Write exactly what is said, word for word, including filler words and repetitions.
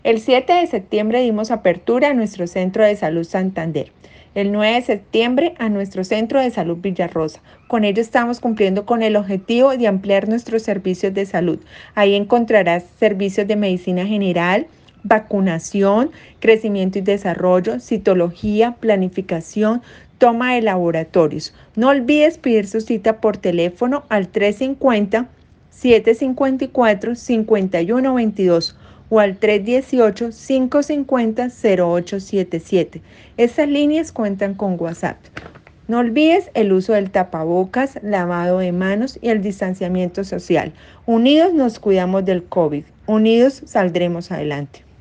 El siete de septiembre dimos apertura a nuestro Centro de Salud Santander. El nueve de septiembre a nuestro Centro de Salud Villarrosa. Con ello estamos cumpliendo con el objetivo de ampliar nuestros servicios de salud. Ahí encontrarás servicios de medicina general, vacunación, crecimiento y desarrollo, citología, planificación, toma de laboratorios. No olvides pedir su cita por teléfono al tres cinco cero, siete cinco cuatro, cinco uno dos dos o al tres uno ocho, cinco cinco cero, cero ocho siete siete. Estas líneas cuentan con WhatsApp. No olvides el uso del tapabocas, lavado de manos y el distanciamiento social. Unidos nos cuidamos del COVID. Unidos saldremos adelante.